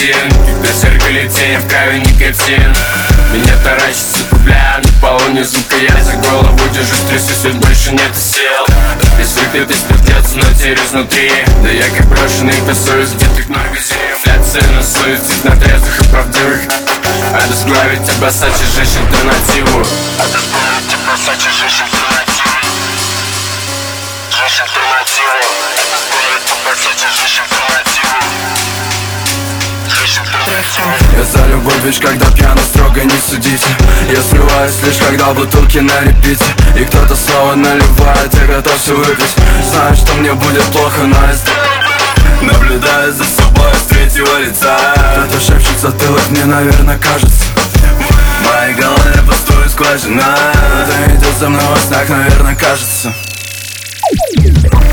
один. Когда зеркале тень, в крови никотин. Меня таращит, закупляю на полу не звука. Я за голову держусь, трясусь, ведь больше нет сил. Весь выпитый спиртец, но теряюсь внутри. Да я как брошенный тусуюсь, где ты много зим. Инфляция на суицид, на трезвых и правдивых. Обезглавить, обоссать и сжечь альтернативу. Обезглавить, обоссать и сжечь альтернативу. Сжечь альтернативу. Обезглавить, обоссать и сжечь альтернативу. Сжечь альтернативу. Я за любовь, ведь когда пьяно, строго не судите. Я срываюсь лишь когда бутылки на репите. И кто-то снова наливает, я готов все выпить. Знаю, что мне будет плохо, но я наблюдаю за собой с третьего лица. Кто-то шепчет в затылок, мне, наверное, кажется. В моей голове пустую скважина. Кто-то идет за мной во снах, наверное, кажется.